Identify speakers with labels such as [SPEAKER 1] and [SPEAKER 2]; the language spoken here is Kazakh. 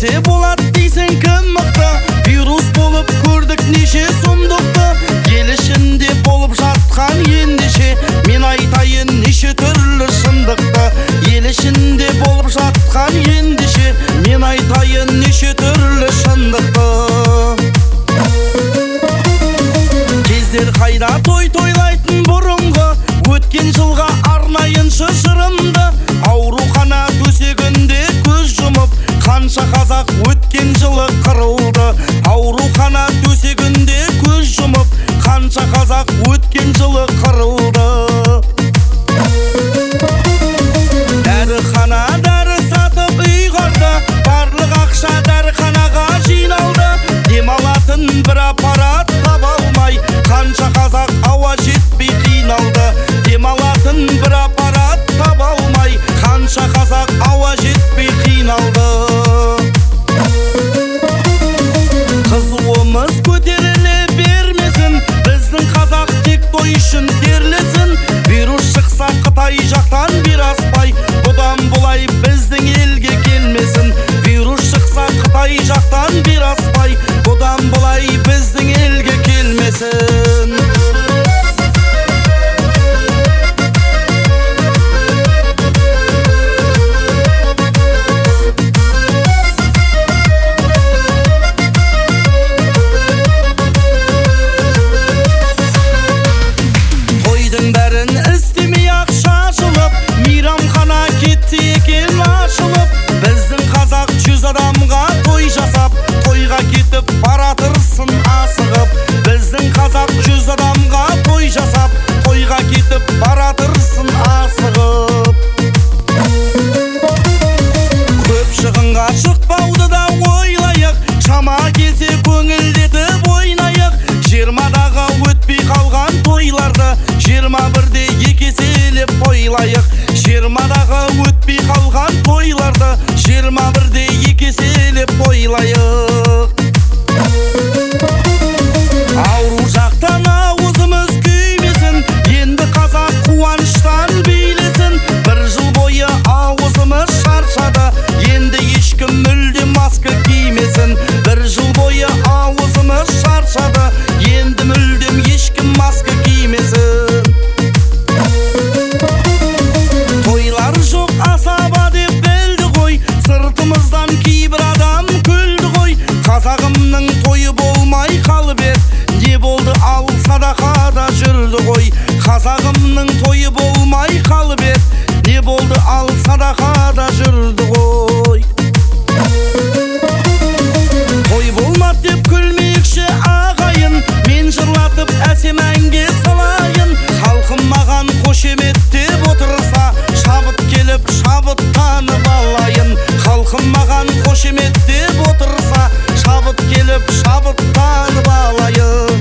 [SPEAKER 1] келсе болат дейсің кім мықты, вирус болып көрдік неше сұмдықты. Ел ішінде болып жатқан ендеше мен айтайын неше түрлі шындықты. Ел ішінде болып жатқан ендеше мен айтайын неше түрлі шындықты. Кездер қайда тойлайтын бұрынғы, өткен жылға арнайыншы жырымды. Аурухана төсегінде көз жұмып қанша қазақ өткен жылы қырылды. Аурухана төсегінде көз жұмып қанша қазақ өткен жылы қырылды. Дәріхана дәрі сатып ұйғарды, барлық ақша дәріханаға жиналды. Демалатын бір аппарат таба алмай қанша қазақ ауа жетпей қиналды. Демалатын бір аппарат таба алмай қанша қазақ ауа жетпей қиналды. Қызуымыз көтеріле бермесін, біздің қазақ тек той үшін терлесін. Вирус шықса Қытай жақтан бер аспай, бұдан бұлай біздің елге келмесін. Вирус шықса Қытай жақтан бер аспай, бұдан бұлай біздің елге келмесін. Бәрін істемей ақша жылып, мейрамхана кетсе екен ашылып. Біздің қазақ 100 адамға той жасап, тойға кетіп баратырсын асығып. Біздің қазақ 100 адамға той жасап, тойға кетіп баратырсын асығып. Көп шығынға шықпауды да ойлайық, шама келсе көңілдетіп ойнайық. 20-дағы өтпей қалған тойларды 21-де екеселеп тойлайық. 20-дағы өтпей қалған тойларды 21-де екеселеп тойлайық. Ауру жақтан ауызымыз күймесін, енді қазақ қуаныштан билесін. Бір жыл бойы ауызымыз шаршады, енді ешкім мүлде маска кимесін. Бір жыл бойы ауызымыз шаршады, енді мүлдем ешкім маска кимесін. Тойлар жоқ асаба деп білді ғой, сыртымыздан кейбір адам күлді ғой. Қазағымның тойы болмай қалып ед, не болды ал садақада жүрді ғой. Қазағымның тойы болмай қалып ед, не болды ал садақада жүрді ғой. Той болмады деп күлмейікші ағайын, мен жырлатып әсем әнге салайын. Халқым маған қошеметтеп отырса, шабыт келіп шабыттанып алайын. Халқым маған қошеметтеп отырса, шабыт келіп шабыттанып алайын.